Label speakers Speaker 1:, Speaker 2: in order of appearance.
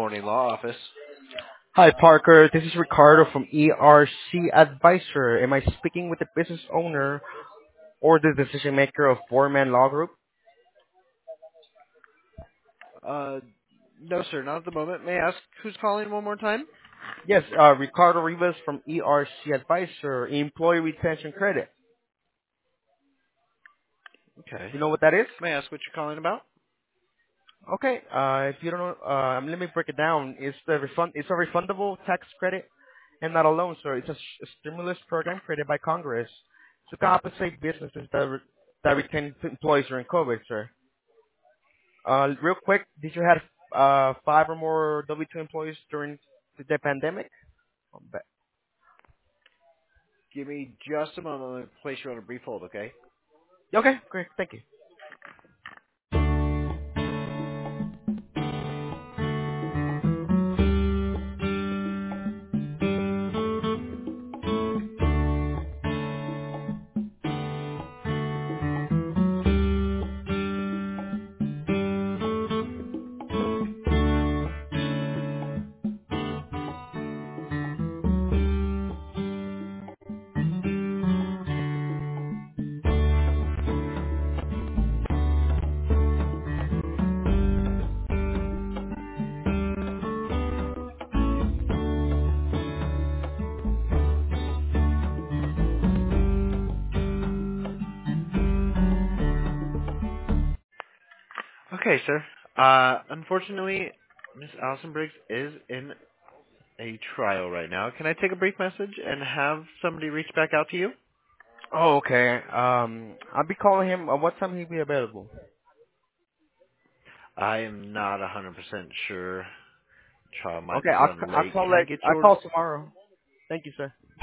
Speaker 1: Morning Law Office.
Speaker 2: Hi, Parker. This is Ricardo from ERC Advisor. Am I speaking with the business owner or the decision maker of Foreman Law Group?
Speaker 1: Uh, no, sir, not at the moment. May I ask who's calling one more time?
Speaker 2: Yes, Ricardo Rivas from ERC Advisor, Employee Retention Credit.
Speaker 1: Okay.
Speaker 2: You know what that is?
Speaker 1: May I ask what you're calling about?
Speaker 2: Okay. If you don't know, let me break it down. It's a refundable tax credit, and not a loan, sir. It's a stimulus program created by Congress to compensate businesses that retain employees during COVID, sir. Real quick, did you have five or more W-2 employees during the pandemic?
Speaker 1: Give me just a moment. Let me place you on a brief hold, okay?
Speaker 2: Okay, great. Thank you.
Speaker 1: Okay, sir. Unfortunately, Miss Allison Briggs is in a trial right now. Can I take a brief message and have somebody reach back out to you?
Speaker 2: Oh, okay. I'll be calling him. What time he'll be available?
Speaker 1: I am not 100% sure. Trial might
Speaker 2: Okay,
Speaker 1: be run
Speaker 2: I'll
Speaker 1: late.
Speaker 2: call
Speaker 1: Can I
Speaker 2: like
Speaker 1: get
Speaker 2: I'll
Speaker 1: your
Speaker 2: call tomorrow. Thank you, sir.